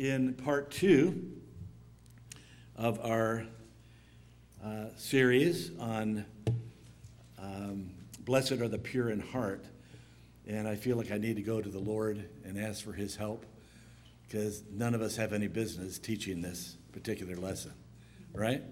in part 2 of our series on Blessed are the pure in heart. And I feel like I need to go to the Lord and ask for his help, because none of us have any business teaching this particular lesson, right?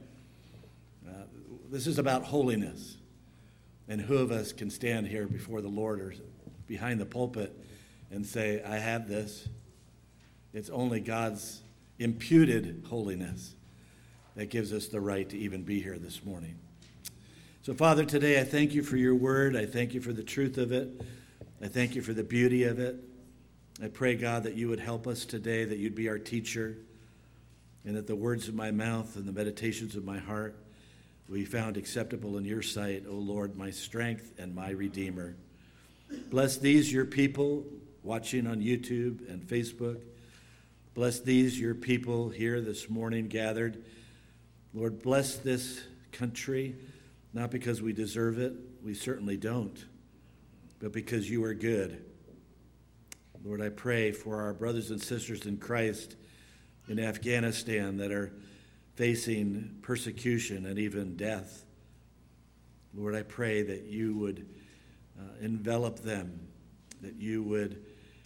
This is about holiness. And who of us can stand here before the Lord or behind the pulpit and say, I have this? It's only God's imputed holiness that gives us the right to even be here this morning. So, Father, today I thank you for your word. I thank you for the truth of it. I thank you for the beauty of it. I pray, God, that you would help us today, that you'd be our teacher, and that the words of my mouth and the meditations of my heart will be found acceptable in your sight, O Lord, my strength and my Redeemer. Bless these, your people, watching on YouTube and Facebook. Bless these, your people here this morning gathered. Lord, bless this country, not because we deserve it, we certainly don't, but because you are good. Lord, I pray for our brothers and sisters in Christ in Afghanistan that are facing persecution and even death. Lord, I pray that you would envelop them, that you would,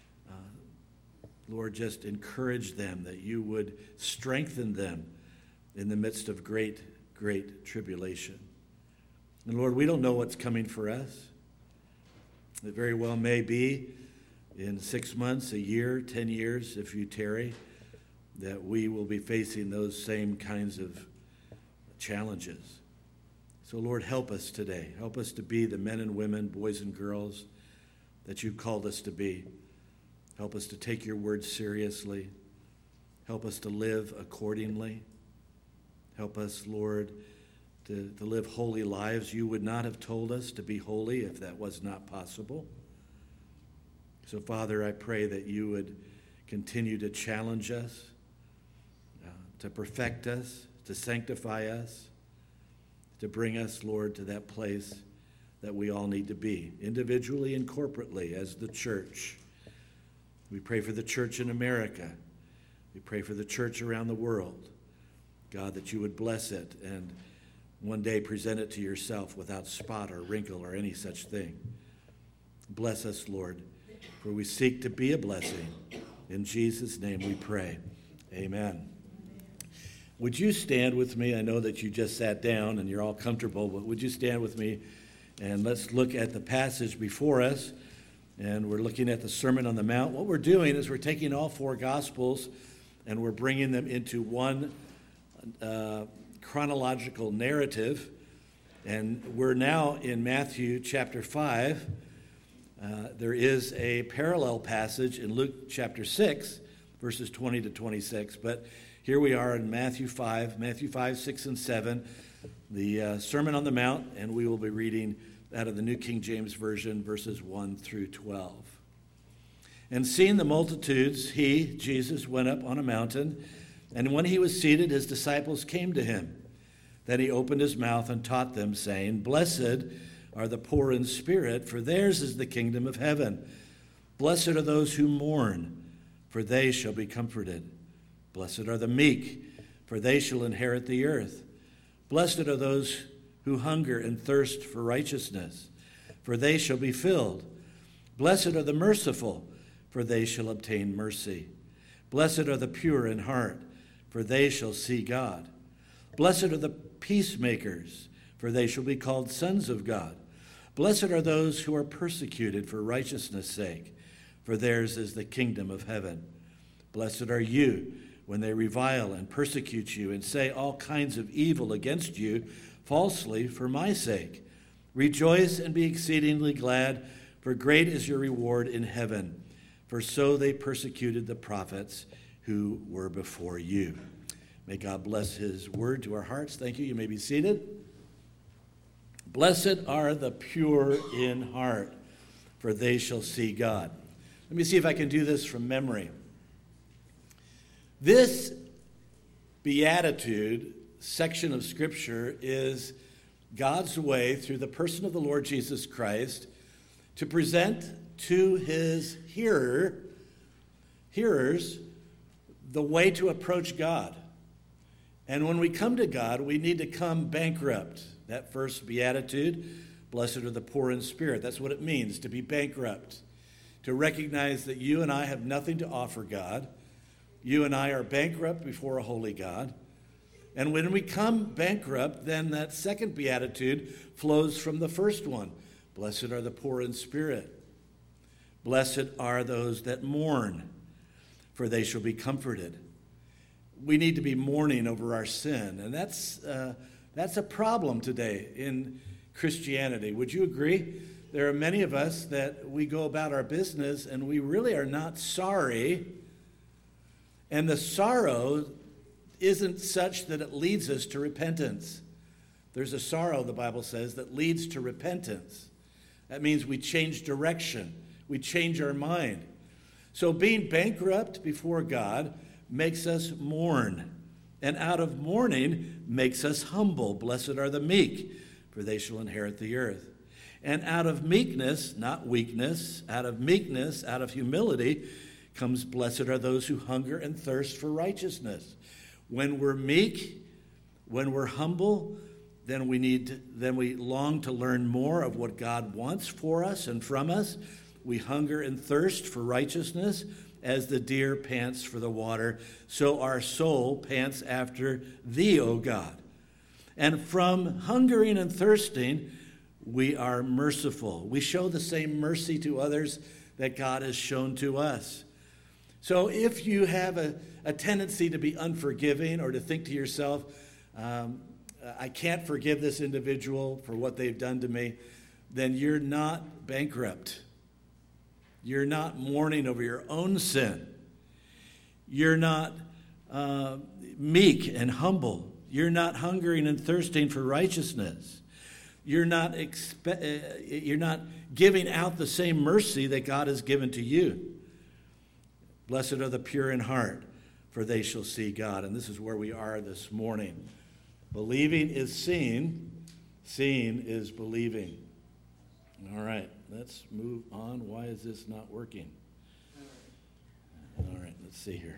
Lord, just encourage them, that you would strengthen them in the midst of great, great tribulation. And Lord, we don't know what's coming for us. It very well may be in 6 months, a year, 10 years, if you tarry, that we will be facing those same kinds of challenges. So Lord, help us today. Help us to be the men and women, boys and girls that you've called us to be. Help us to take your word seriously. Help us to live accordingly. Help us, Lord, to live holy lives. You would not have told us to be holy if that was not possible. So, Father, I pray that you would continue to challenge us, to perfect us, to sanctify us, to bring us, Lord, to that place that we all need to be, individually and corporately as the church. We pray for the church in America. We pray for the church around the world. God, that you would bless it and one day present it to yourself without spot or wrinkle or any such thing. Bless us, Lord, for we seek to be a blessing. In Jesus' name we pray. Amen. Would you stand with me? I know that you just sat down and you're all comfortable, but would you stand with me and let's look at the passage before us. And we're looking at the Sermon on the Mount. What we're doing is we're taking all 4 Gospels and we're bringing them into one chronological narrative. And we're now in Matthew chapter 5. There is a parallel passage in Luke chapter 6, verses 20 to 26. But here we are in Matthew 5, 6, and 7, the Sermon on the Mount, and we will be reading out of the New King James Version, verses 1 through 12. And seeing the multitudes, he, Jesus, went up on a mountain, and when he was seated, his disciples came to him. Then he opened his mouth and taught them, saying, Blessed are the poor in spirit, for theirs is the kingdom of heaven. Blessed are those who mourn, for they shall be comforted. Blessed are the meek, for they shall inherit the earth. Blessed are those who hunger and thirst for righteousness, for they shall be filled. Blessed are the merciful, for they shall obtain mercy. Blessed are the pure in heart, for they shall see God. Blessed are the peacemakers, for they shall be called sons of God. Blessed are those who are persecuted for righteousness' sake, for theirs is the kingdom of heaven. Blessed are you when they revile and persecute you and say all kinds of evil against you falsely for my sake. Rejoice and be exceedingly glad, for great is your reward in heaven. For so they persecuted the prophets who were before you. May God bless his word to our hearts. Thank you. You may be seated. Blessed are the pure in heart, for they shall see God. Let me see if I can do this from memory. This beatitude section of Scripture is God's way through the person of the Lord Jesus Christ to present to his hearers the way to approach God. And when we come to God, we need to come bankrupt. That first beatitude, blessed are the poor in spirit. That's what it means, to be bankrupt. To recognize that you and I have nothing to offer God. You and I are bankrupt before a holy God. And when we come bankrupt, then that second beatitude flows from the first one. Blessed are the poor in spirit. Blessed are those that mourn, for they shall be comforted. We need to be mourning over our sin, and that's a problem today in Christianity. Would you agree? There are many of us that we go about our business and we really are not sorry, and the sorrow isn't such that it leads us to repentance. There's a sorrow, the Bible says, that leads to repentance. That means we change direction. We change our mind. So being bankrupt before God makes us mourn. And out of mourning makes us humble. Blessed are the meek, for they shall inherit the earth. And out of meekness, not weakness, out of meekness, out of humility, comes blessed are those who hunger and thirst for righteousness. When we're meek, when we're humble, then we long to learn more of what God wants for us and from us. We hunger and thirst for righteousness as the deer pants for the water, so our soul pants after thee, O God. And from hungering and thirsting, we are merciful. We show the same mercy to others that God has shown to us. So if you have a tendency to be unforgiving or to think to yourself, I can't forgive this individual for what they've done to me, then you're not bankrupt. You're not mourning over your own sin. You're not meek and humble. You're not hungering and thirsting for righteousness. You're not giving out the same mercy that God has given to you. Blessed are the pure in heart, for they shall see God. And this is where we are this morning. Believing is seeing. Seeing is believing. All right, let's move on. Why is this not working? All right, let's see here.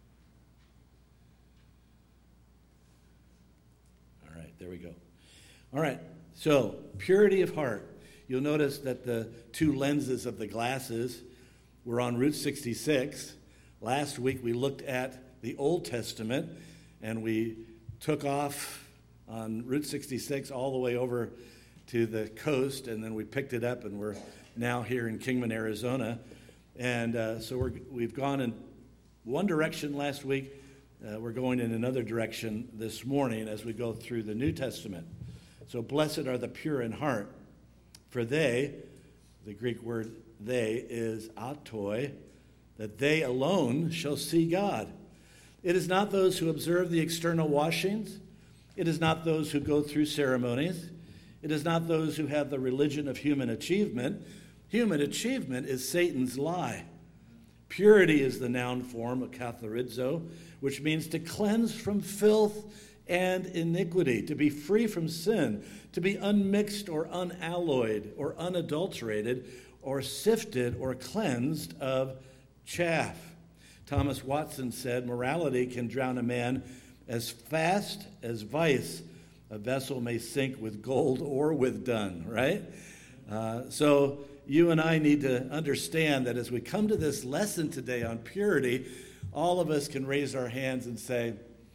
All right, there we go. All right, so purity of heart. You'll notice that the two lenses of the glasses were on Route 66. Last week we looked at the Old Testament, and we took off on Route 66 all the way over to the coast, and then we picked it up, and we're now here in Kingman, Arizona. And so we've gone in one direction last week. We're going in another direction this morning as we go through the New Testament. So blessed are the pure in heart, for they, the Greek word they is autoi, that they alone shall see God. It is not those who observe the external washings. It is not those who go through ceremonies. It is not those who have the religion of human achievement. Human achievement is Satan's lie. Purity is the noun form of katharizo, which means to cleanse from filth and iniquity, to be free from sin, to be unmixed or unalloyed or unadulterated or sifted or cleansed of chaff. Thomas Watson said, morality can drown a man as fast as vice. A vessel may sink with gold or with dung, right? So you and I need to understand that as we come to this lesson today on purity, all of us can raise our hands and say,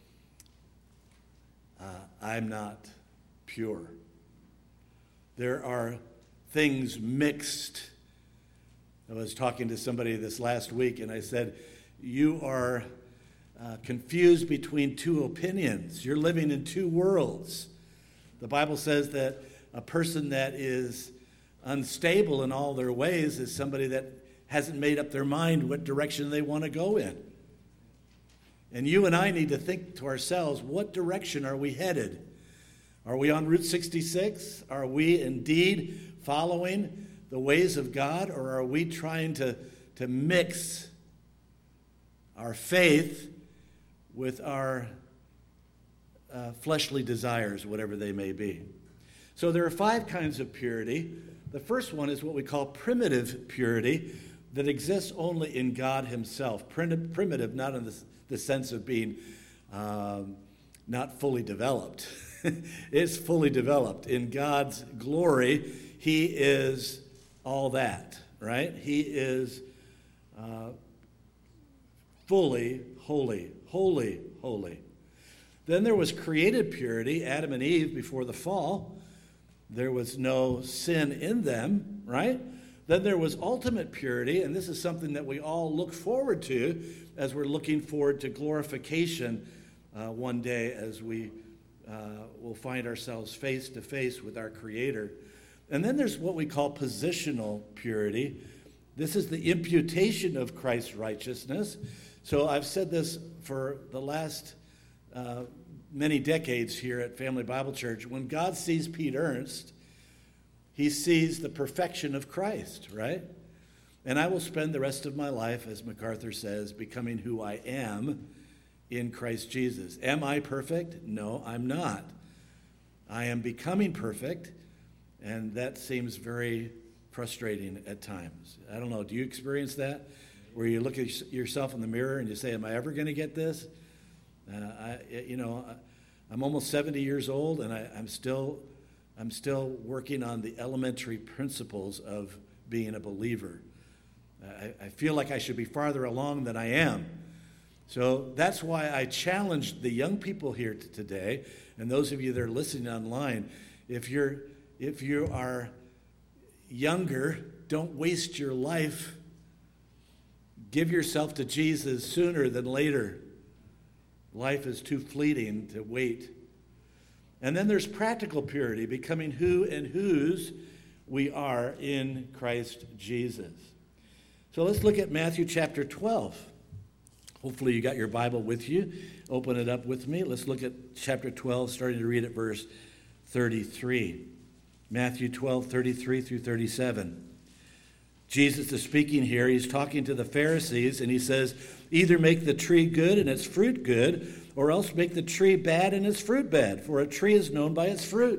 I'm not pure. There are things mixed. I was talking to somebody this last week, and I said, you are confused between two opinions. You're living in two worlds. The Bible says that a person that is unstable in all their ways is somebody that hasn't made up their mind what direction they want to go in. And you and I need to think to ourselves, what direction are we headed? Are we on Route 66? Are we indeed following the ways of God, or are we trying to mix our faith with our fleshly desires, whatever they may be? So there are 5 kinds of purity. The first one is what we call primitive purity that exists only in God himself. Primitive, not in the the sense of being not fully developed. It's fully developed. In God's glory, he is all that, right? He is fully holy, holy, holy. Then there was created purity, Adam and Eve before the fall. There was no sin in them, right? Then there was ultimate purity, and this is something that we all look forward to as we're looking forward to glorification one day, as we will find ourselves face to face with our Creator. And then there's what we call positional purity. This is the imputation of Christ's righteousness. So I've said this for the last many decades here at Family Bible Church. When God sees Pete Ernst, he sees the perfection of Christ, right? And I will spend the rest of my life, as MacArthur says, becoming who I am in Christ Jesus. Am I perfect? No, I'm not. I am becoming perfect, and that seems very frustrating at times. I don't know, do you experience that? Where you look at yourself in the mirror and you say, am I ever going to get this? I'm almost 70 years old, and I'm still working on the elementary principles of being a believer. I feel like I should be farther along than I am. So that's why I challenged the young people here today, and those of you that are listening online, if you are younger, don't waste your life. Give yourself to Jesus sooner than later. Life is too fleeting to wait. And then there's practical purity, becoming who and whose we are in Christ Jesus. So let's look at Matthew chapter 12. Hopefully you got your Bible with you. Open it up with me. Let's look at chapter 12, starting to read at verse 33. Matthew 12, 33 through 37. Jesus is speaking here. He's talking to the Pharisees, and he says, either make the tree good and its fruit good, or else make the tree bad and its fruit bad, for a tree is known by its fruit.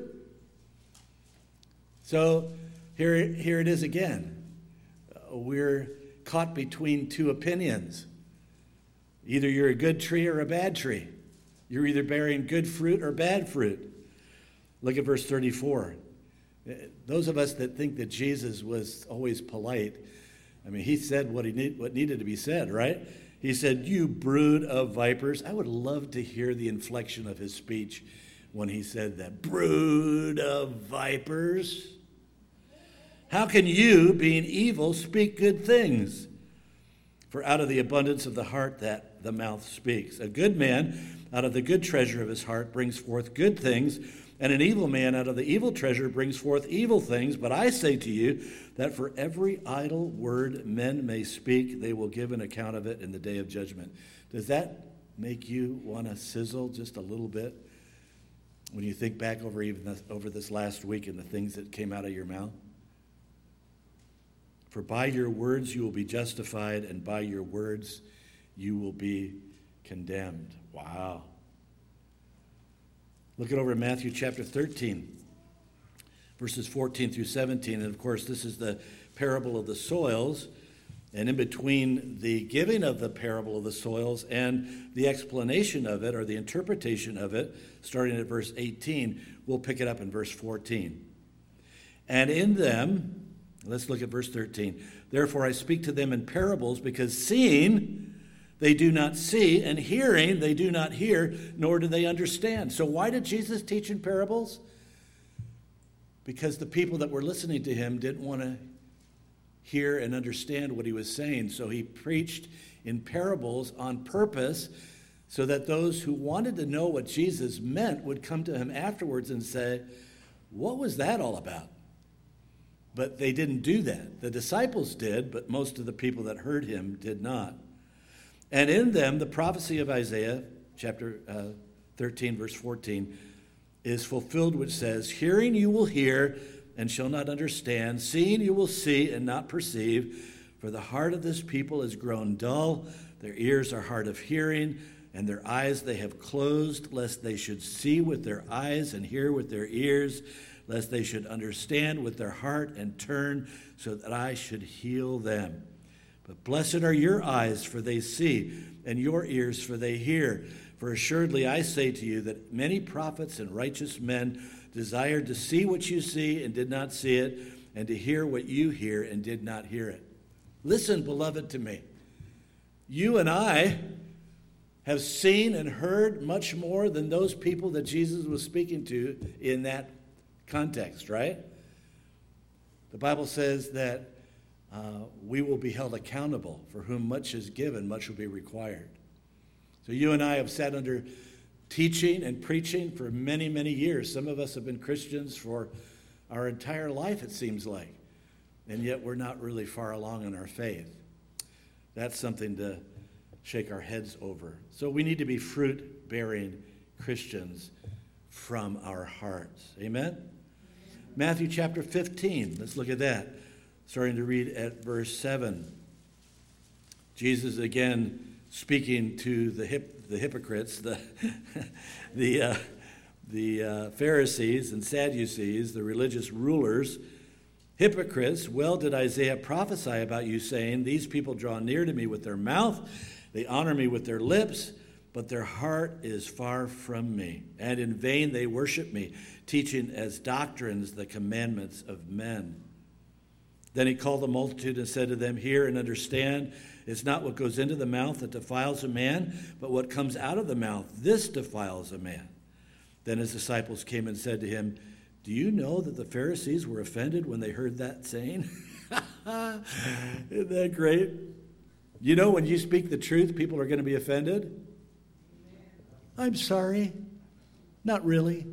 So here it is again. We're caught between two opinions. Either you're a good tree or a bad tree. You're either bearing good fruit or bad fruit. Look at verse 34. Those of us that think that Jesus was always polite, I mean, he said what needed to be said, right? He said, you brood of vipers. I would love to hear the inflection of his speech when he said that. Brood of vipers. How can you, being evil, speak good things? For out of the abundance of the heart that the mouth speaks. A good man out of the good treasure of his heart brings forth good things, and an evil man out of the evil treasure brings forth evil things. But I say to you that for every idle word men may speak, they will give an account of it in the day of judgment. Does that make you want to sizzle just a little bit when you think back over this last week and the things that came out of your mouth? For by your words you will be justified, and by your words you will be condemned. Wow. Look it over in Matthew chapter 13, verses 14 through 17. And of course, this is the parable of the soils. And in between the giving of the parable of the soils and the explanation of it, or the interpretation of it, starting at verse 18, we'll pick it up in verse 14. And in them, let's look at verse 13. Therefore I speak to them in parables, because seeing they do not see, and hearing they do not hear, nor do they understand. So why did Jesus teach in parables? Because the people that were listening to him didn't want to hear and understand what he was saying. So he preached in parables on purpose, so that those who wanted to know what Jesus meant would come to him afterwards and say, what was that all about? But they didn't do that. The disciples did, but most of the people that heard him did not. And in them, the prophecy of Isaiah, chapter 13, verse 14, is fulfilled, which says, hearing you will hear and shall not understand, seeing you will see and not perceive, for the heart of this people is grown dull, their ears are hard of hearing, and their eyes they have closed, lest they should see with their eyes and hear with their ears, lest they should understand with their heart and turn, so that I should heal them. But blessed are your eyes, for they see, and your ears, for they hear. For assuredly I say to you that many prophets and righteous men desired to see what you see and did not see it, and to hear what you hear and did not hear it. Listen, beloved, to me. You and I have seen and heard much more than those people that Jesus was speaking to in that context, right? The Bible says that we will be held accountable. For whom much is given, much will be required. So you and I have sat under teaching and preaching for many, many years. Some of us have been Christians for our entire life, it seems like. And yet we're not really far along in our faith. That's something to shake our heads over. So we need to be fruit-bearing Christians from our hearts. Amen? Matthew chapter 15. Let's look at that. Starting to read at verse 7. Jesus again speaking to the hypocrites, the Pharisees and Sadducees, the religious rulers. Hypocrites, well did Isaiah prophesy about you, saying, these people draw near to me with their mouth, they honor me with their lips, but their heart is far from me. And in vain they worship me, teaching as doctrines the commandments of men. Then he called the multitude and said to them, hear and understand, it's not what goes into the mouth that defiles a man, but what comes out of the mouth, this defiles a man. Then his disciples came and said to him, do you know that the Pharisees were offended when they heard that saying? Isn't that great? You know, when you speak the truth, people are going to be offended. I'm sorry. Not really.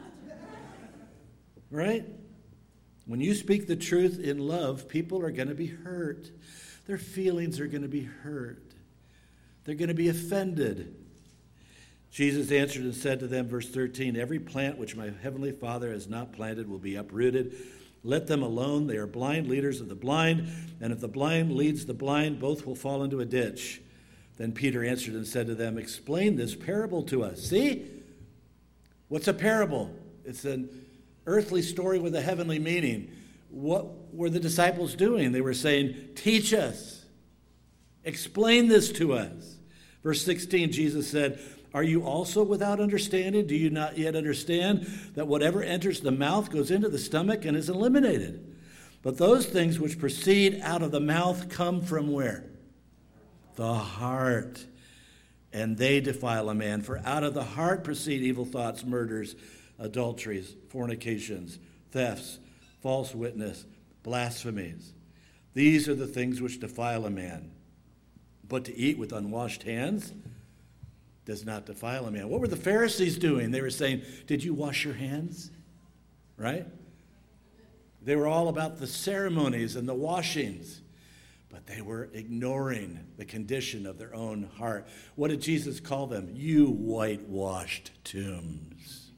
Right? When you speak the truth in love, people are going to be hurt. Their feelings are going to be hurt. They're going to be offended. Jesus answered and said to them, verse 13, every plant which my heavenly Father has not planted will be uprooted. Let them alone. They are blind leaders of the blind. And if the blind leads the blind, both will fall into a ditch. Then Peter answered and said to them, explain this parable to us. See? What's a parable? It's an earthly story with a heavenly meaning. What were the disciples doing? They were saying, teach us. Explain this to us. Verse 16, Jesus said, are you also without understanding? Do you not yet understand that whatever enters the mouth goes into the stomach and is eliminated? But those things which proceed out of the mouth come from where? The heart. And they defile a man. For out of the heart proceed evil thoughts, murders, adulteries, fornications, thefts, false witness, blasphemies. These are the things which defile a man. But to eat with unwashed hands does not defile a man. What were the Pharisees doing? They were saying, did you wash your hands? Right? They were all about the ceremonies and the washings, but they were ignoring the condition of their own heart. What did Jesus call them? You whitewashed tombs.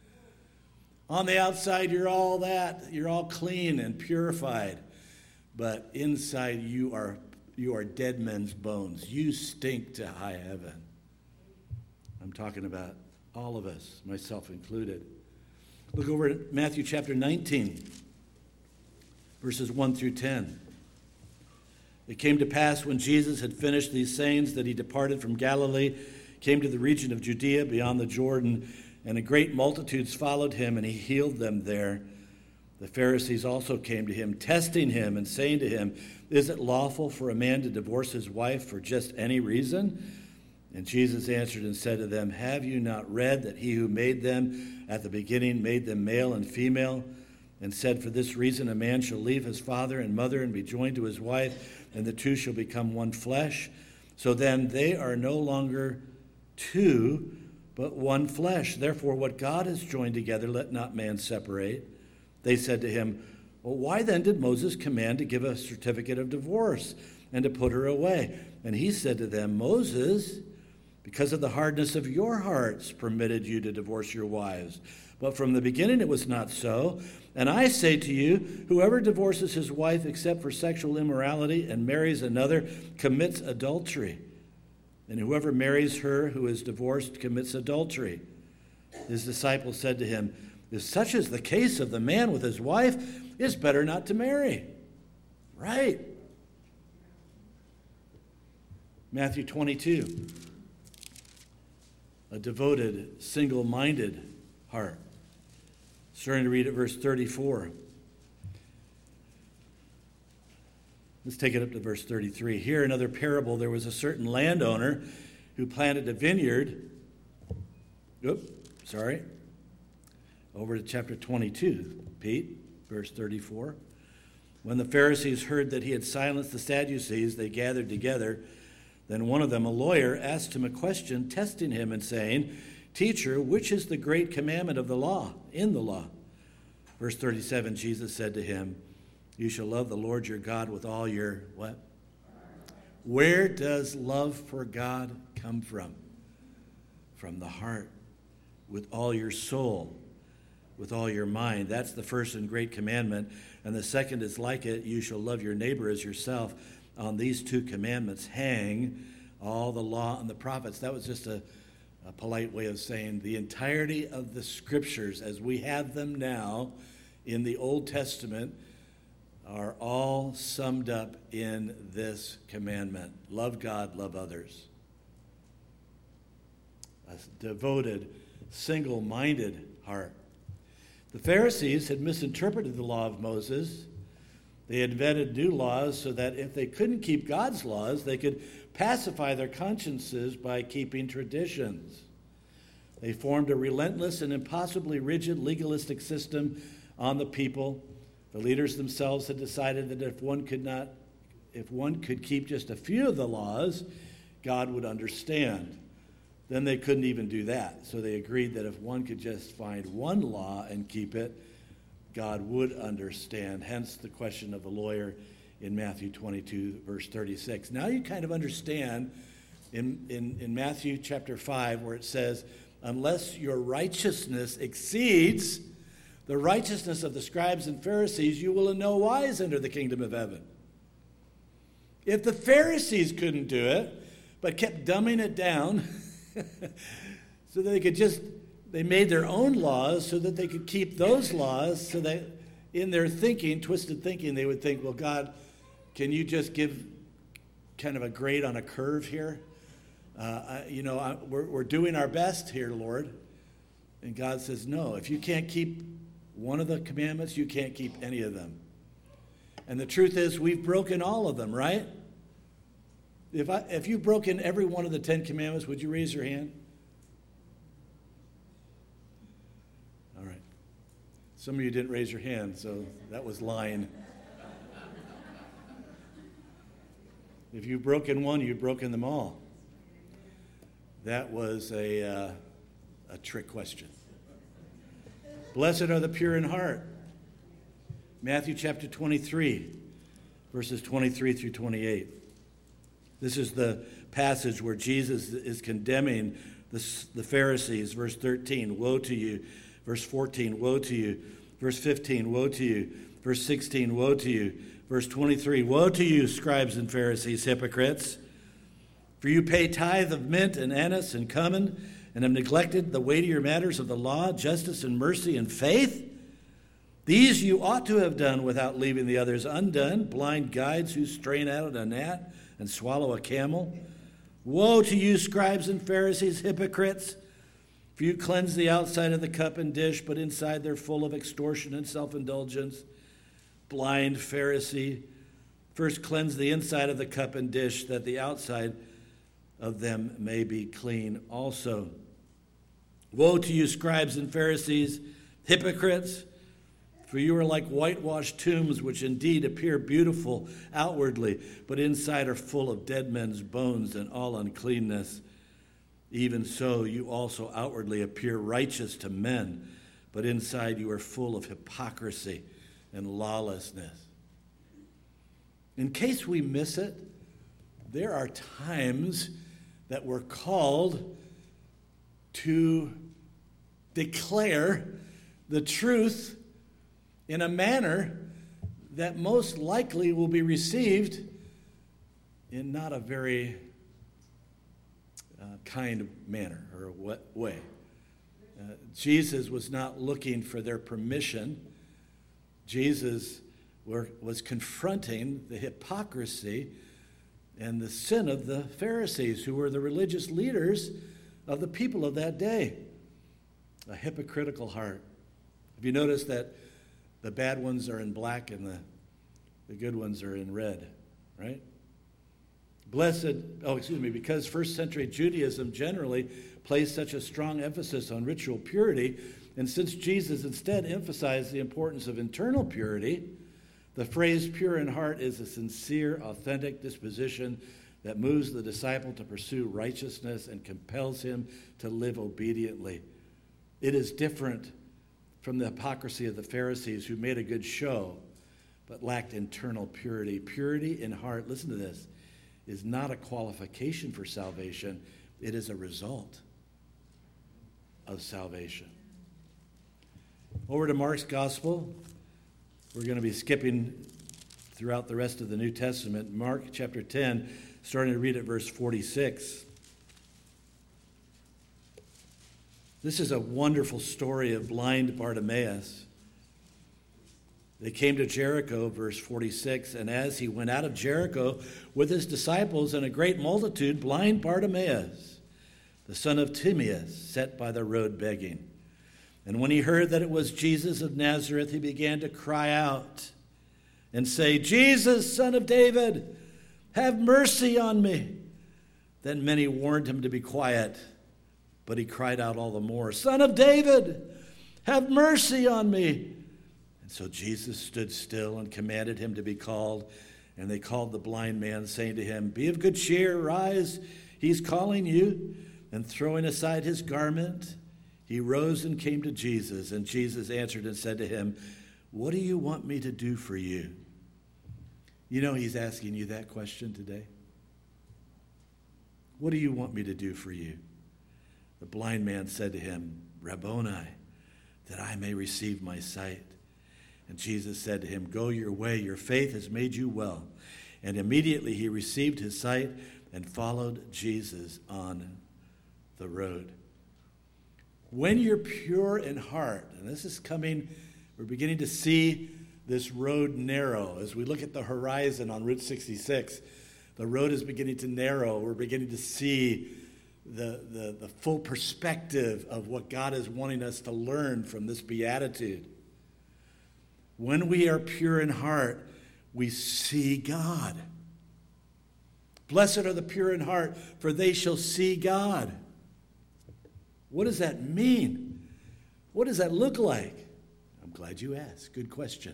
On the outside, you're all that. You're all clean and purified, but inside you are dead men's bones. You stink to high heaven. I'm talking about all of us, myself included. Look over at Matthew chapter 19, verses 1 through 10. It came to pass when Jesus had finished these sayings that he departed from Galilee, came to the region of Judea beyond the Jordan, and a great multitudes followed him, and he healed them there. The Pharisees also came to him, testing him and saying to him, is it lawful for a man to divorce his wife for just any reason? And Jesus answered and said to them, have you not read that he who made them at the beginning made them male and female, and said, for this reason a man shall leave his father and mother and be joined to his wife, and the two shall become one flesh? So then they are no longer two, but one flesh. Therefore what God has joined together, let not man separate. They said to him, well, why then did Moses command to give a certificate of divorce and to put her away? And he said to them, Moses, because of the hardness of your hearts, permitted you to divorce your wives. But from the beginning it was not so. And I say to you, whoever divorces his wife except for sexual immorality and marries another commits adultery. And whoever marries her who is divorced commits adultery. His disciples said to him, if such is the case of the man with his wife, it's better not to marry. Right. Matthew 22, a devoted, single-minded heart. Starting to read at verse 34. Let's take it up to verse 33. Here, another parable. There was a certain landowner who planted a vineyard. Over to chapter 22, Pete, verse 34. When the Pharisees heard that he had silenced the Sadducees, they gathered together. Then one of them, a lawyer, asked him a question, testing him and saying, "Teacher, which is the great commandment of the law, in the law?" Verse 37, Jesus said to him, "You shall love the Lord your God with all your," what? Where does love for God come from? From the heart, with all your soul, with all your mind. That's the first and great commandment. And the second is like it, you shall love your neighbor as yourself. On these two commandments hang all the law and the prophets. That was just a polite way of saying the entirety of the scriptures as we have them now in the Old Testament are all summed up in this commandment. Love God, love others. A devoted, single-minded heart. The Pharisees had misinterpreted the law of Moses. They invented new laws so that if they couldn't keep God's laws, they could pacify their consciences by keeping traditions. They formed a relentless and impossibly rigid legalistic system on the people. The leaders themselves had decided that if one could keep just a few of the laws, God would understand. Then they couldn't even do that. So they agreed that if one could just find one law and keep it, God would understand. Hence the question of the lawyer in Matthew 22, verse 36. Now you kind of understand in Matthew chapter 5 where it says, unless your righteousness exceeds the righteousness of the scribes and Pharisees, you will in no wise enter the kingdom of heaven. If the Pharisees couldn't do it, but kept dumbing it down so that they made their own laws so that they could keep those laws, so that in their thinking, twisted thinking, they would think, well, God, can you just give kind of a grade on a curve here? We're doing our best here, Lord. And God says, no, if you can't keep one of the commandments, you can't keep any of them. And the truth is, we've broken all of them, right? If you've broken every one of the 10 commandments, would you raise your hand? All right. Some of you didn't raise your hand, so that was lying. If you've broken one, you've broken them all. That was a trick question. Blessed are the pure in heart. Matthew chapter 23, verses 23 through 28. This is the passage where Jesus is condemning the Pharisees. Verse 13, woe to you. Verse 14, woe to you. Verse 15, woe to you. Verse 16, woe to you. Verse 23, woe to you, scribes and Pharisees, hypocrites! For you pay tithe of mint and anise and cumin, and have neglected the weightier matters of the law, justice and mercy and faith. These you ought to have done without leaving the others undone, blind guides who strain out a gnat and swallow a camel. Woe to you, scribes and Pharisees, hypocrites! For you cleanse the outside of the cup and dish, but inside they're full of extortion and self-indulgence. Blind Pharisee, first cleanse the inside of the cup and dish, that the outside of them may be clean also. Woe to you, scribes and Pharisees, hypocrites! For you are like whitewashed tombs, which indeed appear beautiful outwardly, but inside are full of dead men's bones and all uncleanness. Even so, you also outwardly appear righteous to men, but inside you are full of hypocrisy and lawlessness. In case we miss it, there are times that we're called to declare the truth in a manner that most likely will be received in not a very kind manner or way. Jesus was not looking for their permission. Jesus was confronting the hypocrisy and the sin of the Pharisees, who were the religious leaders of the people of that day. A hypocritical heart. Have you noticed that the bad ones are in black and the good ones are in red, right? Because first century Judaism generally placed such a strong emphasis on ritual purity, and since Jesus instead emphasized the importance of internal purity, the phrase pure in heart is a sincere, authentic disposition that moves the disciple to pursue righteousness and compels him to live obediently. It is different from the hypocrisy of the Pharisees, who made a good show but lacked internal purity. Purity in heart, listen to this, is not a qualification for salvation. It is a result of salvation. Over to Mark's Gospel. We're going to be skipping throughout the rest of the New Testament. Mark chapter 10, starting to read at verse 46. This is a wonderful story of blind Bartimaeus. They came to Jericho, verse 46, and as he went out of Jericho with his disciples and a great multitude, blind Bartimaeus, the son of Timaeus, sat by the road begging. And when he heard that it was Jesus of Nazareth, he began to cry out and say, "Jesus, son of David, have mercy on me." Then many warned him to be quiet, but he cried out all the more, "Son of David, have mercy on me." And so Jesus stood still and commanded him to be called. And they called the blind man, saying to him, "Be of good cheer, rise, he's calling you." And throwing aside his garment, he rose and came to Jesus. And Jesus answered and said to him, "What do you want me to do for you?" You know, he's asking you that question today. What do you want me to do for you? The blind man said to him, "Rabboni, that I may receive my sight." And Jesus said to him, "Go your way, your faith has made you well." And immediately he received his sight and followed Jesus on the road. When you're pure in heart, and this is coming, we're beginning to see this road narrow. As we look at the horizon on Route 66, the road is beginning to narrow. We're beginning to see the full perspective of what God is wanting us to learn from this beatitude. When we are pure in heart, we see God. Blessed are the pure in heart, for they shall see God. What does that mean? What does that look like? I'm glad you asked. Good question.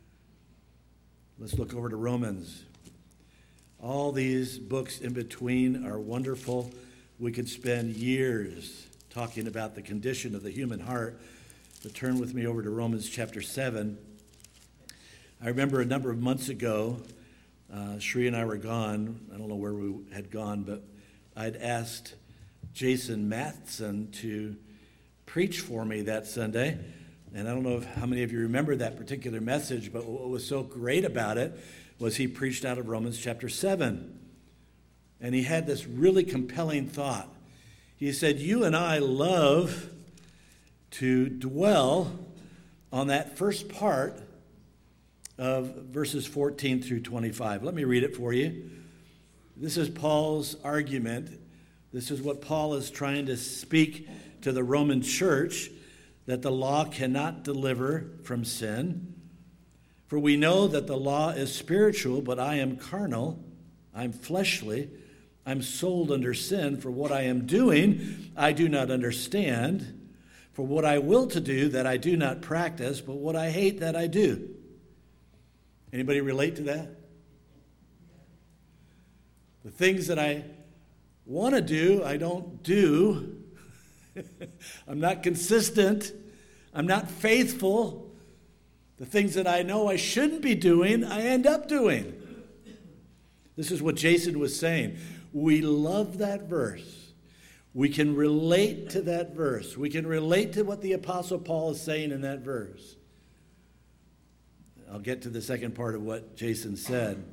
Let's look over to Romans. All these books in between are wonderful. We could spend years talking about the condition of the human heart. But turn with me over to Romans chapter 7. I remember a number of months ago, Sri and I were gone. I don't know where we had gone, but I'd asked Jason Matheson to preach for me that Sunday. And I don't know how many of you remember that particular message, but what was so great about it was he preached out of Romans chapter 7. And he had this really compelling thought. He said, you and I love to dwell on that first part of verses 14 through 25. Let me read it for you. This is Paul's argument. This is what Paul is trying to speak to the Roman church, that the law cannot deliver from sin. For we know that the law is spiritual, but I am carnal, I'm fleshly, I'm sold under sin. For what I am doing, I do not understand. For what I will to do, that I do not practice, but what I hate, that I do. Anybody relate to that? The things that I want to do, I don't do. I'm not consistent. I'm not faithful. The things that I know I shouldn't be doing, I end up doing. This is what Jason was saying. We love that verse. We can relate to that verse. We can relate to what the Apostle Paul is saying in that verse. I'll get to the second part of what Jason said.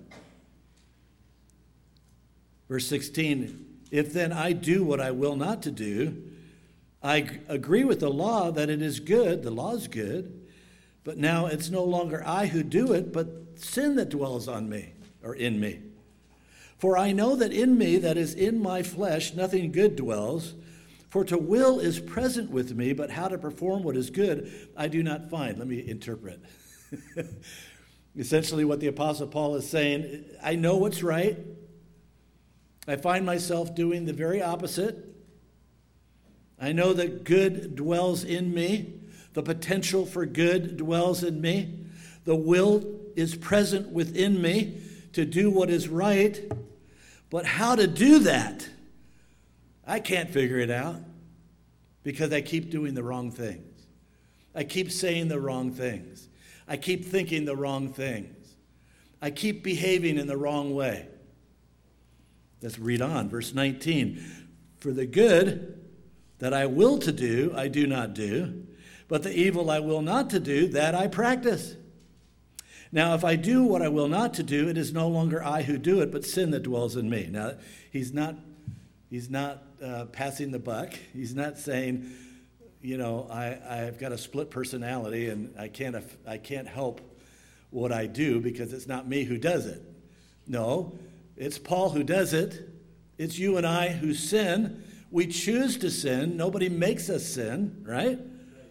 Verse 16, if then I do what I will not to do, I agree with the law that it is good, the law is good, but now it's no longer I who do it, but sin that dwells on me, or in me. For I know that in me, that is in my flesh, nothing good dwells. For to will is present with me, but how to perform what is good I do not find. Let me interpret. Essentially what the Apostle Paul is saying, I know what's right. I find myself doing the very opposite. I know that good dwells in me. The potential for good dwells in me. The will is present within me to do what is right. But how to do that, I can't figure it out because I keep doing the wrong things. I keep saying the wrong things. I keep thinking the wrong things. I keep behaving in the wrong way. Let's read on. Verse 19. For the good that I will to do, I do not do, but the evil I will not to do, that I practice. Now, if I do what I will not to do, it is no longer I who do it, but sin that dwells in me. Now, he's not passing the buck. He's not saying, I've got a split personality and I can't help what I do because it's not me who does it. No, it's Paul who does it. It's you and I who sin. We choose to sin. Nobody makes us sin, right?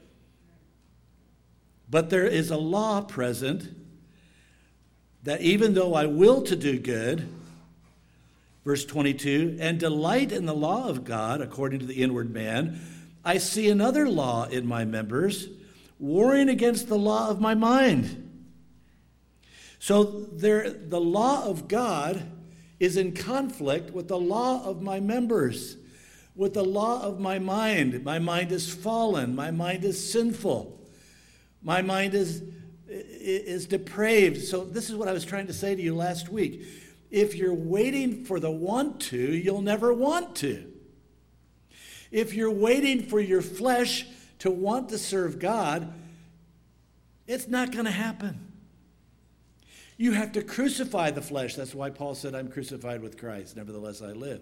But there is a law present that even though I will to do good, verse 22, and delight in the law of God according to the inward man, I see another law in my members, warring against the law of my mind. So the law of God is in conflict with the law of my members, with the law of my mind. My mind is fallen. My mind is sinful. My mind is depraved. So this is what I was trying to say to you last week. If you're waiting for the want to, you'll never want to. If you're waiting for your flesh to want to serve God, it's not going to happen. You have to crucify the flesh. That's why Paul said, I'm crucified with Christ. Nevertheless, I live.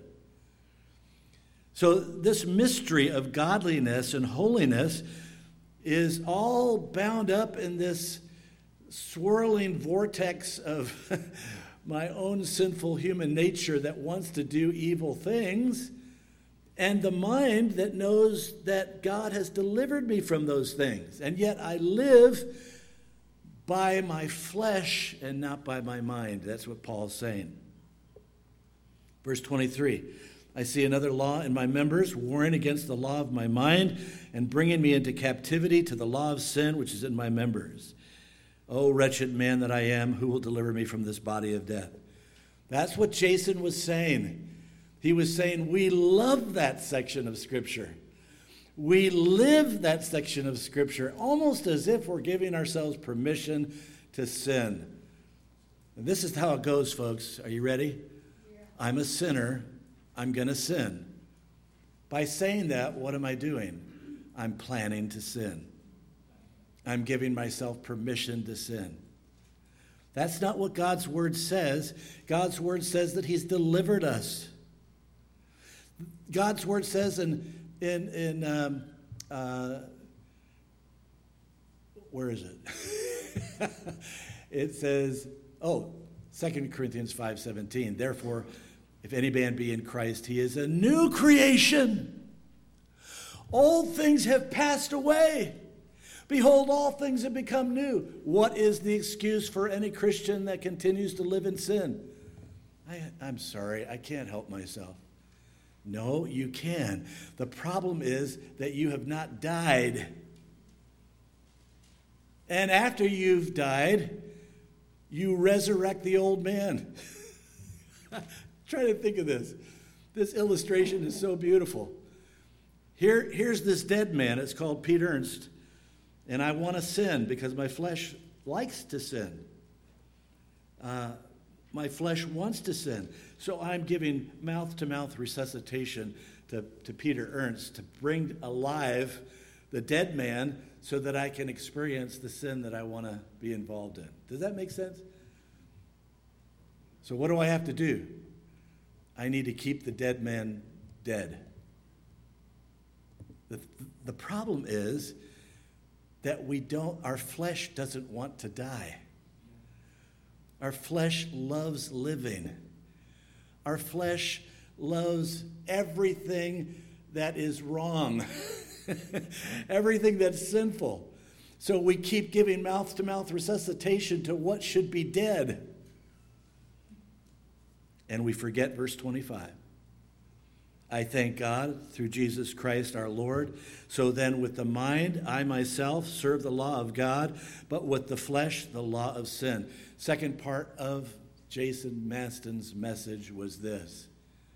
So this mystery of godliness and holiness is all bound up in this swirling vortex of my own sinful human nature that wants to do evil things, and the mind that knows that God has delivered me from those things. And yet I live by my flesh and not by my mind. That's what Paul's saying. Verse 23, I see another law in my members, warring against the law of my mind and bringing me into captivity to the law of sin which is in my members. O wretched man that I am, who will deliver me from this body of death? That's what Jason was saying. He was saying we love that section of Scripture. We live that section of Scripture almost as if we're giving ourselves permission to sin. And this is how it goes, folks. Are you ready? Yeah. I'm a sinner. I'm going to sin. By saying that, what am I doing? I'm planning to sin. I'm giving myself permission to sin. That's not what God's Word says. God's Word says that He's delivered us. God's Word says where is it? It says, 2 Corinthians 5:17. Therefore, if any man be in Christ, he is a new creation. Old things have passed away. Behold, all things have become new. What is the excuse for any Christian that continues to live in sin? I'm sorry, I can't help myself. No, you can. The problem is that you have not died. And after you've died, you resurrect the old man. Try to think of this. This illustration is so beautiful. Here's this dead man. It's called Pete Ernst. And I want to sin because my flesh likes to sin. My flesh wants to sin. So I'm giving mouth-to-mouth resuscitation to Peter Ernst to bring alive the dead man so that I can experience the sin that I want to be involved in. Does that make sense? So what do I have to do? I need to keep the dead man dead. The problem is that our flesh doesn't want to die. Our flesh loves living. Our flesh loves everything that is wrong, everything that's sinful. So we keep giving mouth-to-mouth resuscitation to what should be dead. And we forget verse 25. I thank God through Jesus Christ our Lord. So then with the mind, I myself serve the law of God, but with the flesh, the law of sin. Second part of Jason Maston's message was this: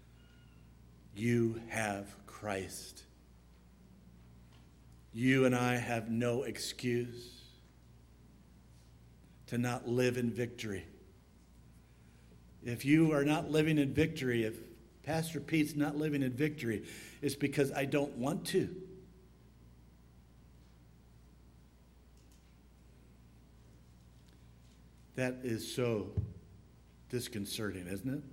you have Christ. You and I have no excuse to not live in victory. If you are not living in victory, if Pastor Pete's not living in victory, it's because I don't want to. That is so disconcerting, isn't it?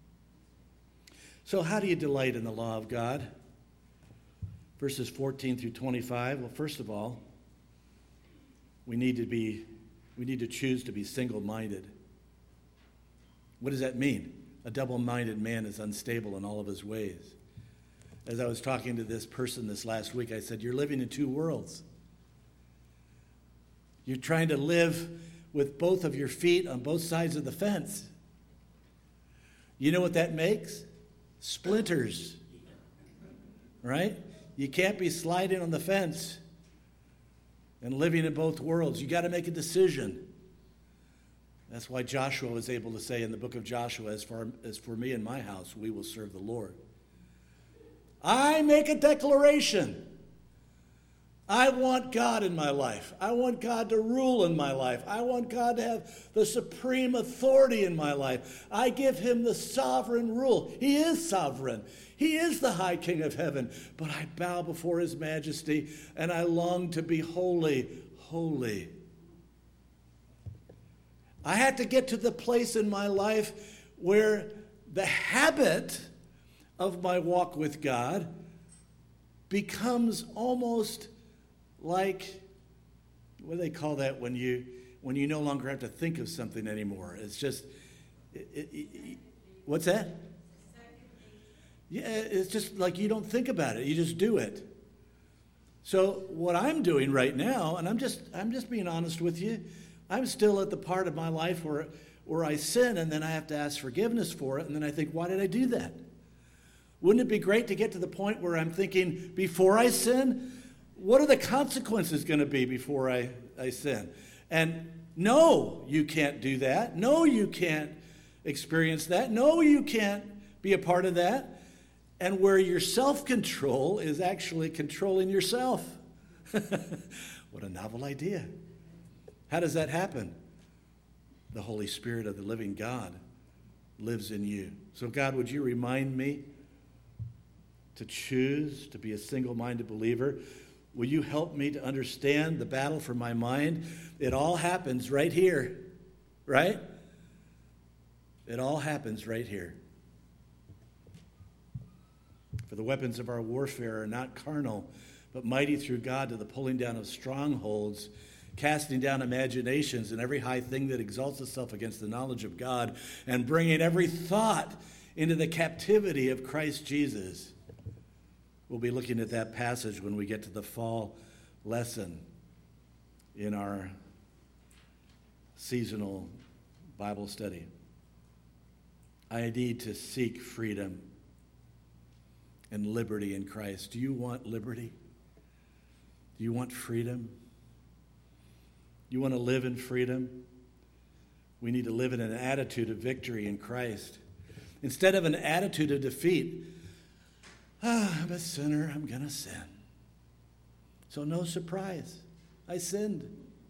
So how do you delight in the law of God? Verses 14 through 25. Well, first of all, we need to choose to be single-minded. What does that mean? A double-minded man is unstable in all of his ways. As I was talking to this person this last week, I said, you're living in two worlds. You're trying to live with both of your feet on both sides of the fence. You know what that makes? Splinters. Right? You can't be sliding on the fence and living in both worlds. You got to make a decision. That's why Joshua was able to say in the book of Joshua, as for me and my house, we will serve the Lord. I make a declaration. I want God in my life. I want God to rule in my life. I want God to have the supreme authority in my life. I give him the sovereign rule. He is sovereign. He is the high King of heaven. But I bow before his majesty, and I long to be holy, holy. I had to get to the place in my life where the habit of my walk with God becomes almost like, what do they call that when you no longer have to think of something anymore? It's just, what's that? Yeah, it's just like you don't think about it. You just do it. So what I'm doing right now, and I'm just being honest with you, I'm still at the part of my life where I sin, and then I have to ask forgiveness for it, and then I think, why did I do that? Wouldn't it be great to get to the point where I'm thinking, before I sin, what are the consequences going to be before I sin? And no, you can't do that. No, you can't experience that. No, you can't be a part of that. And where your self-control is actually controlling yourself. What a novel idea. How does that happen? The Holy Spirit of the living God lives in you. So God, would you remind me to choose to be a single-minded believer? Will you help me to understand the battle for my mind? It all happens right here, right? It all happens right here. For the weapons of our warfare are not carnal, but mighty through God to the pulling down of strongholds, casting down imaginations and every high thing that exalts itself against the knowledge of God, and bringing every thought into the captivity of Christ Jesus. We'll be looking at that passage when we get to the fall lesson in our seasonal Bible study. I need to seek freedom and liberty in Christ. Do you want liberty? Do you want freedom? You want to live in freedom? We need to live in an attitude of victory in Christ. Instead of an attitude of defeat, I'm a sinner, I'm going to sin. So no surprise, I sinned.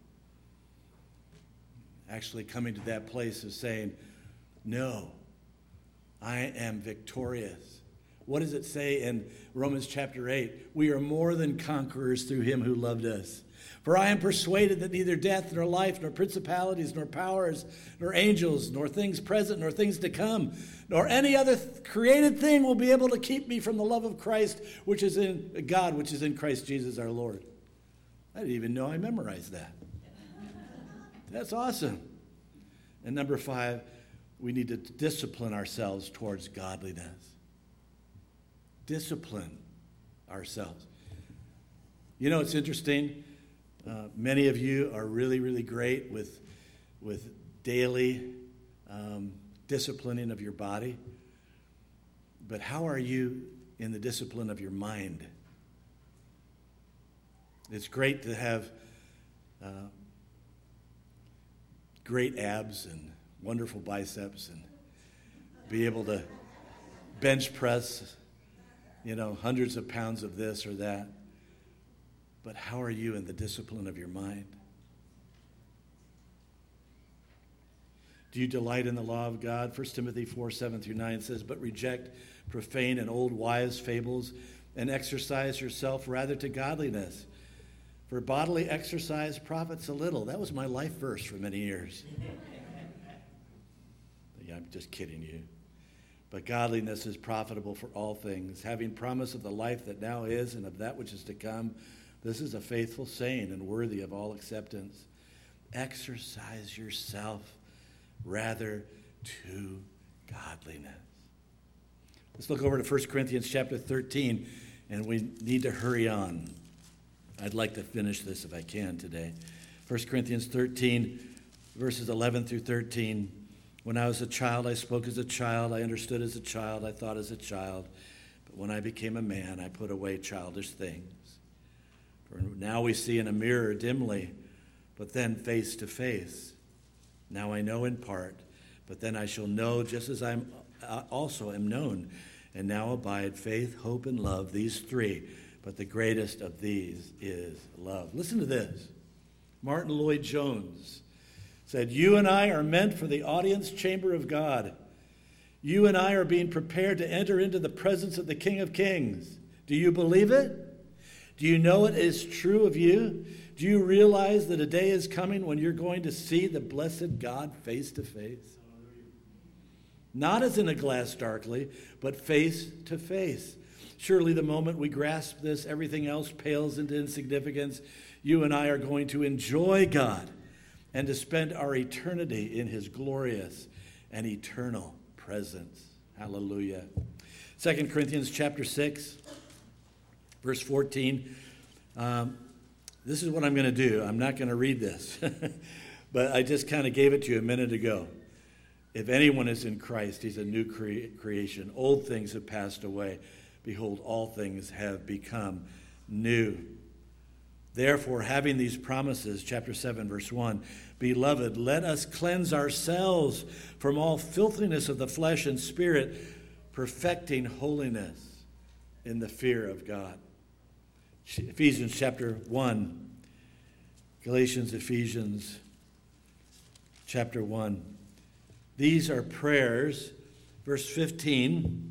Actually coming to that place of saying, no, I am victorious. What does it say in Romans chapter 8? We are more than conquerors through him who loved us. For I am persuaded that neither death, nor life, nor principalities, nor powers, nor angels, nor things present, nor things to come, nor any other created thing will be able to keep me from the love of Christ, which is in God, which is in Christ Jesus our Lord. I didn't even know I memorized that. That's awesome. And number 5, we need to discipline ourselves towards godliness. Discipline ourselves. You know, it's interesting. Many of you are really, really great with daily disciplining of your body. But how are you in the discipline of your mind? It's great to have great abs and wonderful biceps and be able to bench press, hundreds of pounds of this or that. But how are you in the discipline of your mind? Do you delight in the law of God? 1 Timothy 4:7-9 says, but reject profane and old wives' fables and exercise yourself rather to godliness. For bodily exercise profits a little. That was my life verse for many years. Yeah, I'm just kidding you. But godliness is profitable for all things, having promise of the life that now is and of that which is to come. This is a faithful saying and worthy of all acceptance. Exercise yourself rather to godliness. Let's look over to 1 Corinthians chapter 13, and we need to hurry on. I'd like to finish this if I can today. 1 Corinthians 13, verses 11-13. When I was a child, I spoke as a child. I understood as a child. I thought as a child. But when I became a man, I put away childish things. For now we see in a mirror dimly, but then face to face. Now I know in part, but then I shall know just as I also am known. And now abide faith, hope, and love, these three. But the greatest of these is love. Listen to this. Martin Lloyd-Jones said, you and I are meant for the audience chamber of God. You and I are being prepared to enter into the presence of the King of Kings. Do you believe it? Do you know it is true of you? Do you realize that a day is coming when you're going to see the blessed God face to face? Not as in a glass darkly, but face to face. Surely the moment we grasp this, everything else pales into insignificance. You and I are going to enjoy God and to spend our eternity in his glorious and eternal presence. Hallelujah. 2 Corinthians chapter 6, verse 14. This is what I'm going to do. I'm not going to read this, but I just kind of gave it to you a minute ago. If anyone is in Christ, he's a new creation. Old things have passed away. Behold, all things have become new. Therefore, having these promises, chapter 7, verse 1, beloved, let us cleanse ourselves from all filthiness of the flesh and spirit, perfecting holiness in the fear of God. Ephesians chapter 1, Ephesians chapter 1. These are prayers, verse 15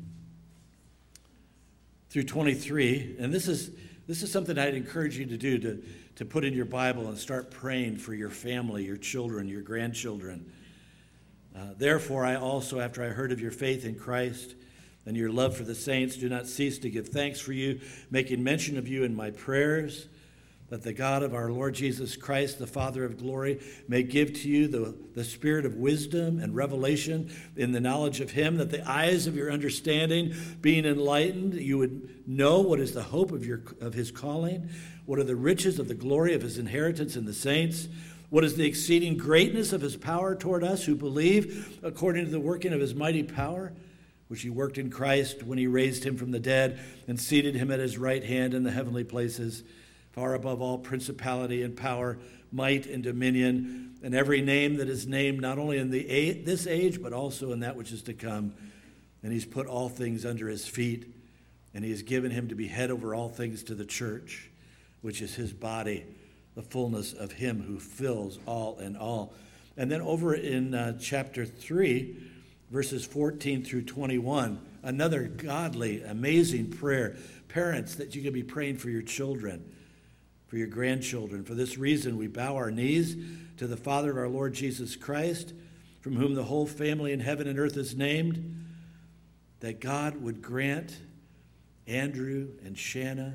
through 23, and this is something I'd encourage you to do, to put in your Bible and start praying for your family, your children, your grandchildren. Therefore, I also, after I heard of your faith in Christ and your love for the saints, do not cease to give thanks for you, making mention of you in my prayers, that the God of our Lord Jesus Christ, the Father of glory, may give to you the spirit of wisdom and revelation in the knowledge of him, that the eyes of your understanding being enlightened, you would know what is the hope of his calling, what are the riches of the glory of his inheritance in the saints, what is the exceeding greatness of his power toward us who believe, according to the working of his mighty power, which he worked in Christ when he raised him from the dead and seated him at his right hand in the heavenly places, far above all principality and power, might and dominion, and every name that is named, not only in this age, but also in that which is to come. And he's put all things under his feet, and he has given him to be head over all things to the church, which is his body, the fullness of him who fills all in all. And then over in chapter 3, verses 14 through 21, another godly, amazing prayer. Parents, that you can be praying for your children, for your grandchildren. For this reason, we bow our knees to the Father of our Lord Jesus Christ, from whom the whole family in heaven and earth is named, that God would grant Andrew and Shanna,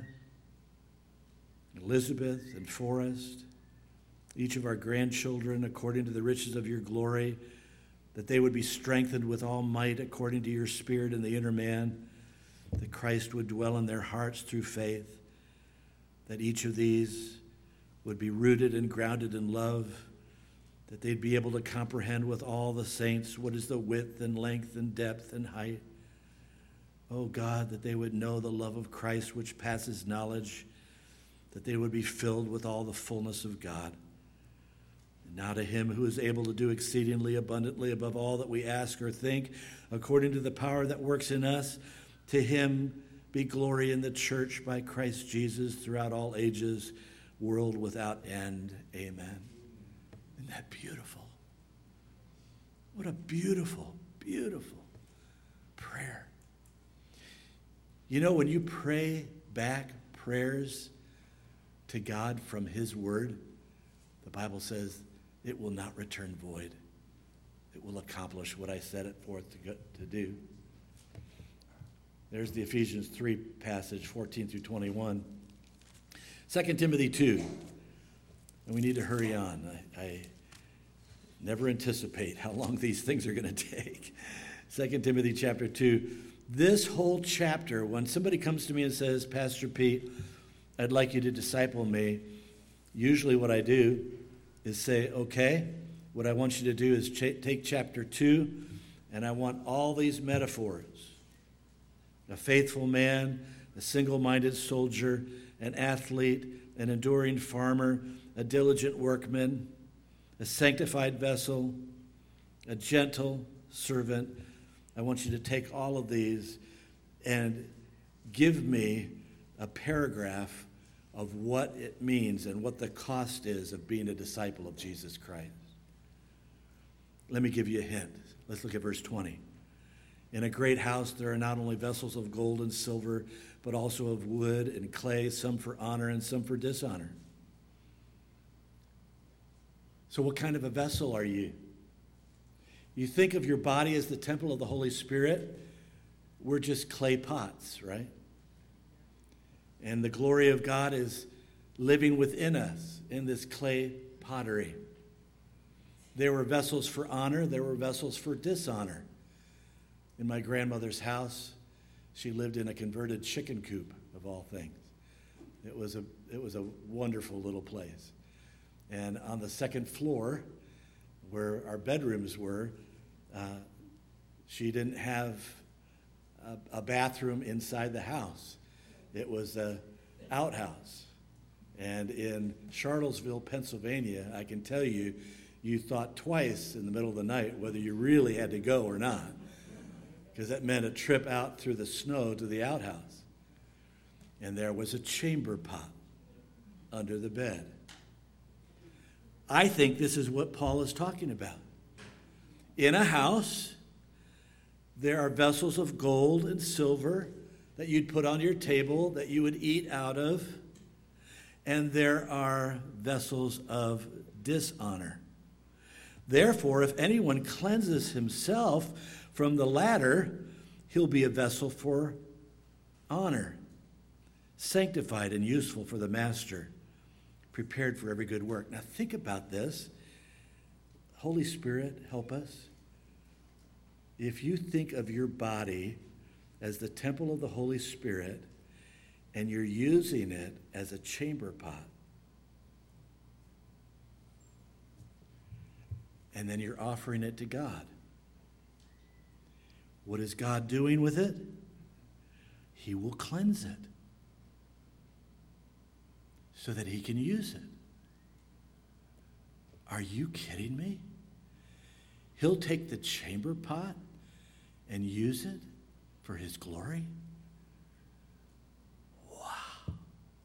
Elizabeth and Forrest, each of our grandchildren, according to the riches of your glory, that they would be strengthened with all might according to your Spirit in the inner man, that Christ would dwell in their hearts through faith, that each of these would be rooted and grounded in love, that they'd be able to comprehend with all the saints what is the width and length and depth and height. Oh God, that they would know the love of Christ which passes knowledge, that they would be filled with all the fullness of God. And now to him who is able to do exceedingly abundantly above all that we ask or think, according to the power that works in us, to him be glory in the church by Christ Jesus throughout all ages, world without end. Amen. Isn't that beautiful? What a beautiful, beautiful prayer. You know, when you pray back prayers to God from his word, the Bible says it will not return void. It will accomplish what I set it forth to do. There's the Ephesians 3 passage, 14 through 21. 2 Timothy 2. And we need to hurry on. I never anticipate how long these things are going to take. 2 Timothy chapter 2. This whole chapter, when somebody comes to me and says, Pastor Pete, I'd like you to disciple me, usually what I do is say, okay, what I want you to do is take chapter 2, and I want all these metaphors. A faithful man, a single-minded soldier, an athlete, an enduring farmer, a diligent workman, a sanctified vessel, a gentle servant. I want you to take all of these and give me a paragraph of what it means and what the cost is of being a disciple of Jesus Christ. Let me give you a hint. Let's look at verse 20. In a great house there are not only vessels of gold and silver, but also of wood and clay, some for honor and some for dishonor. So what kind of a vessel are you? You think of your body as the temple of the Holy Spirit. We're just clay pots, right? And the glory of God is living within us in this clay pottery. There were vessels for honor. There were vessels for dishonor. In my grandmother's house, she lived in a converted chicken coop, of all things. It was a wonderful little place. And on the second floor, where our bedrooms were, she didn't have a bathroom inside the house. It was an outhouse. And in Charlottesville, Pennsylvania, I can tell you, you thought twice in the middle of the night whether you really had to go or not, because that meant a trip out through the snow to the outhouse. And there was a chamber pot under the bed. I think this is what Paul is talking about. In a house, there are vessels of gold and silver that you'd put on your table that you would eat out of, and there are vessels of dishonor. Therefore, if anyone cleanses himself from the latter, he'll be a vessel for honor, sanctified and useful for the master, prepared for every good work. Now think about this. Holy Spirit, help us. If you think of your body as the temple of the Holy Spirit and you're using it as a chamber pot, and then you're offering it to God, what is God doing with it? He will cleanse it so that he can use it. Are you kidding me? He'll take the chamber pot and use it for his glory? Wow.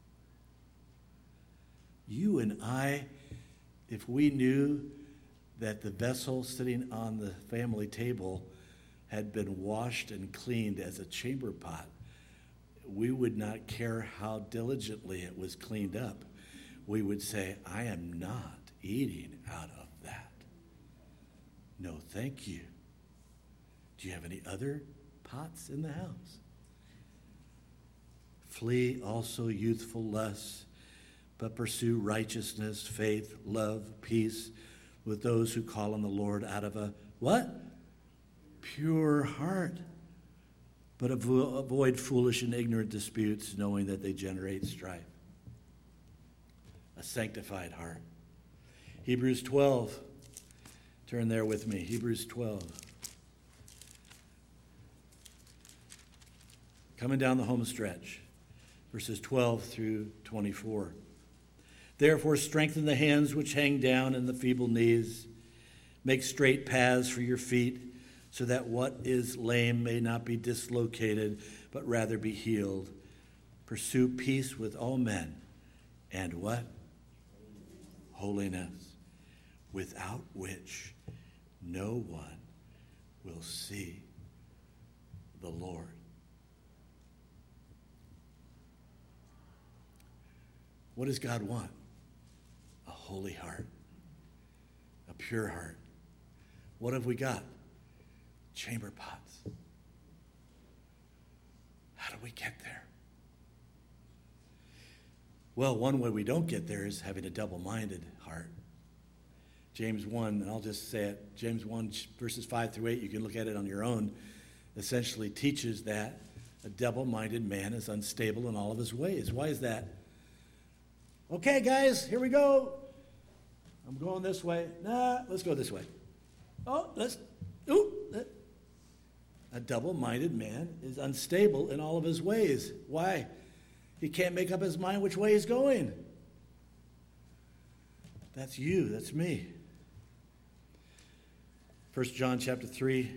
You and I, if we knew that the vessel sitting on the family table had been washed and cleaned as a chamber pot, we would not care how diligently it was cleaned up. We would say, I am not eating out of that. No, thank you. Do you have any other pots in the house? Flee also youthful lusts, but pursue righteousness, faith, love, peace with those who call on the Lord out of a what? Pure heart. But avoid foolish and ignorant disputes, knowing that they generate strife. A sanctified heart. Hebrews 12. Turn there with me. Hebrews 12. Coming down the home stretch. Verses 12 through 24. Therefore, strengthen the hands which hang down and the feeble knees. Make straight paths for your feet, so that what is lame may not be dislocated, but rather be healed. Pursue peace with all men, and what? Holiness, without which no one will see the Lord. What does God want? A holy heart, a pure heart. What have we got? Chamber pots. How do we get there? Well, one way we don't get there is having a double-minded heart. James 1, and I'll just say it, James 1, verses 5 through 8, you can look at it on your own, essentially teaches that a double-minded man is unstable in all of his ways. Why is that? Okay, guys, here we go. I'm going this way. Nah, let's go this way. A double-minded man is unstable in all of his ways. Why? He can't make up his mind which way he's going. That's you. That's me. 1 John chapter 3.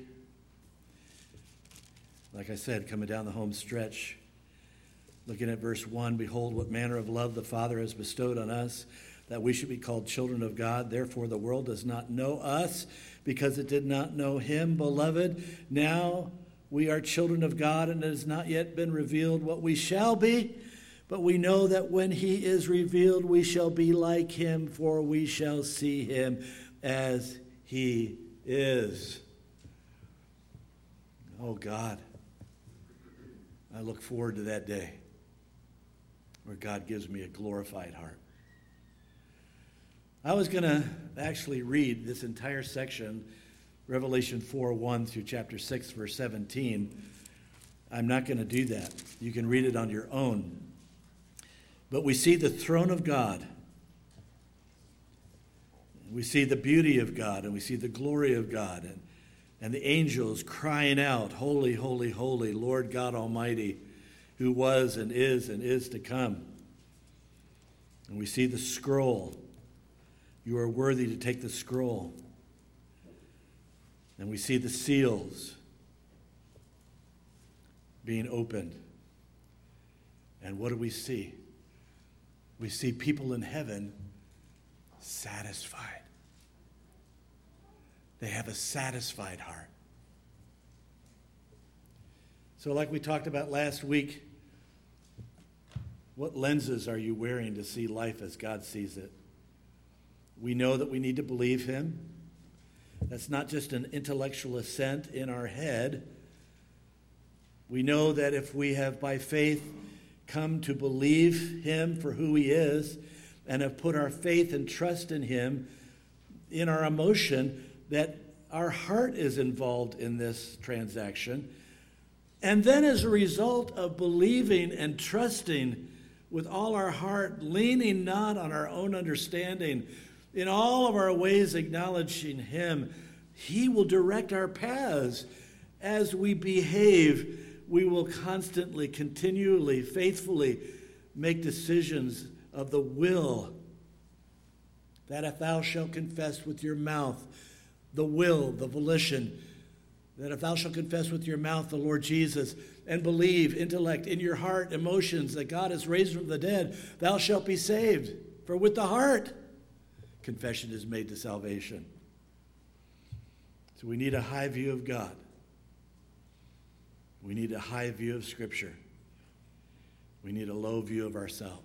Like I said, coming down the home stretch. Looking at verse 1, behold, what manner of love the Father has bestowed on us, that we should be called children of God. Therefore, the world does not know us, because it did not know him. Beloved, now we are children of God, and it has not yet been revealed what we shall be. But we know that when he is revealed, we shall be like him, for we shall see him as he is. Oh, God, I look forward to that day where God gives me a glorified heart. I was going to actually read this entire section, Revelation 4:1 through chapter 6, verse 17. I'm not going to do that. You can read it on your own. But we see the throne of God. We see the beauty of God, and we see the glory of God, and the angels crying out, holy, holy, holy, Lord God Almighty, who was and is to come. And we see the scroll. You are worthy to take the scroll. And we see the seals being opened. And what do we see? We see people in heaven satisfied. They have a satisfied heart. So like we talked about last week, what lenses are you wearing to see life as God sees it? We know that we need to believe him. That's not just an intellectual assent in our head. We know that if we have by faith come to believe him for who he is and have put our faith and trust in him, in our emotion, that our heart is involved in this transaction. And then as a result of believing and trusting with all our heart, leaning not on our own understanding, in all of our ways acknowledging him, he will direct our paths. As we behave, we will constantly, continually, faithfully make decisions of the will. That if thou shalt confess with your mouth, the will, the volition, that if thou shalt confess with your mouth the Lord Jesus and believe, intellect, in your heart, emotions, that God has raised from the dead, thou shalt be saved. For with the heart, confession is made to salvation. So we need a high view of God. We need a high view of Scripture. We need a low view of ourselves.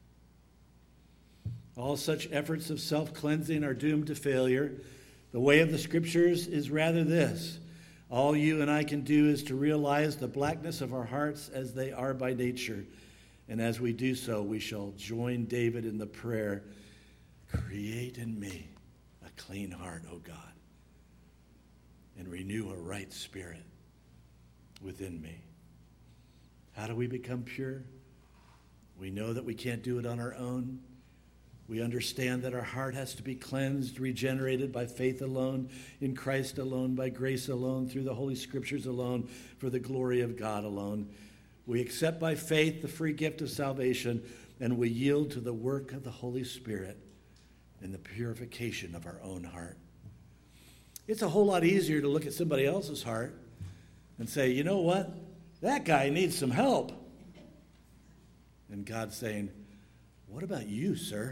All such efforts of self-cleansing are doomed to failure. The way of the Scriptures is rather this. All you and I can do is to realize the blackness of our hearts as they are by nature. And as we do so, we shall join David in the prayer, create in me a clean heart, O God. and renew a right spirit within me. How do we become pure? We know that we can't do it on our own. We understand that our heart has to be cleansed, regenerated by faith alone, in Christ alone, by grace alone, through the Holy Scriptures alone, for the glory of God alone. We accept by faith the free gift of salvation, and we yield to the work of the Holy Spirit in the purification of our own heart. It's a whole lot easier to look at somebody else's heart and say, you know what? That guy needs some help. And God's saying, what about you, sir?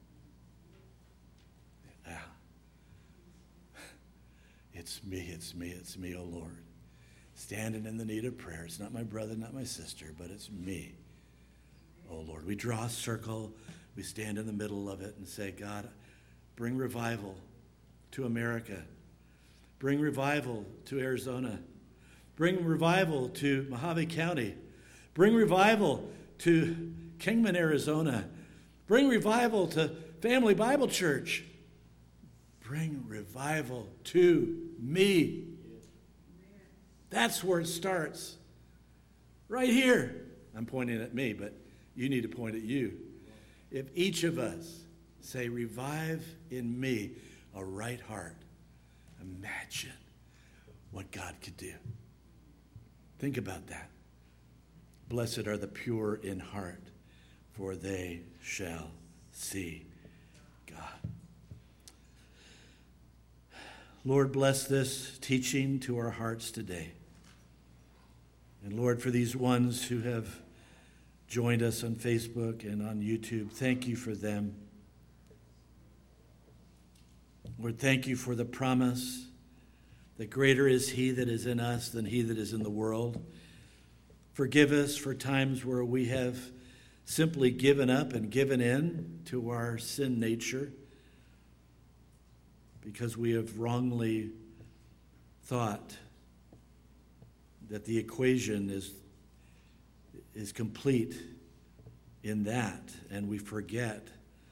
It's me, oh Lord. Standing in the need of prayer. It's not my brother, not my sister, but it's me, oh Lord. We draw a circle. We stand in the middle of it and say, God, bring revival to America. Bring revival to Arizona. Bring revival to Mojave County. Bring revival to Kingman, Arizona. Bring revival to Family Bible Church. Bring revival to me. That's where it starts. Right here. I'm pointing at me, but you need to point at you. If each of us say, revive in me a right heart, imagine what God could do. Think about that. Blessed are the pure in heart, for they shall see God. Lord, bless this teaching to our hearts today. And Lord, for these ones who have joined us on Facebook and on YouTube, thank you for them. Lord, thank you for the promise that greater is he that is in us than he that is in the world. Forgive us for times where we have simply given up and given in to our sin nature because we have wrongly thought that the equation is complete in that, and we forget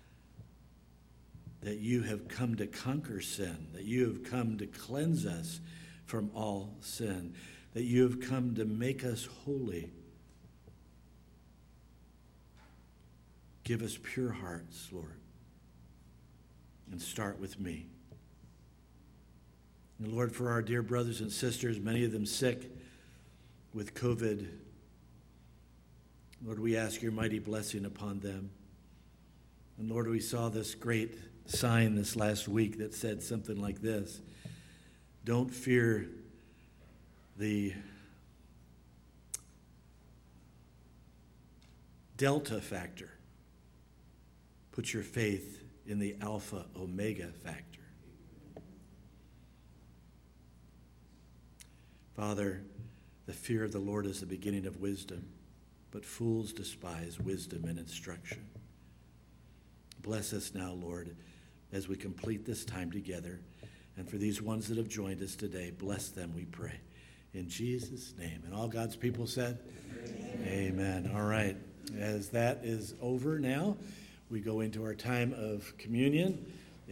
that you have come to conquer sin, that you have come to cleanse us from all sin, that you have come to make us holy. Give us pure hearts, Lord, and start with me. And Lord, for our dear brothers and sisters, many of them sick with COVID, Lord, we ask your mighty blessing upon them. And Lord, we saw this great sign this last week that said something like this: don't fear the Delta factor. Put your faith in the Alpha Omega factor. Father, the fear of the Lord is the beginning of wisdom, but fools despise wisdom and instruction. Bless us now, Lord, as we complete this time together. And for these ones that have joined us today, bless them, we pray. In Jesus' name. And all God's people said? Amen. All right. As that is over now, we go into our time of communion.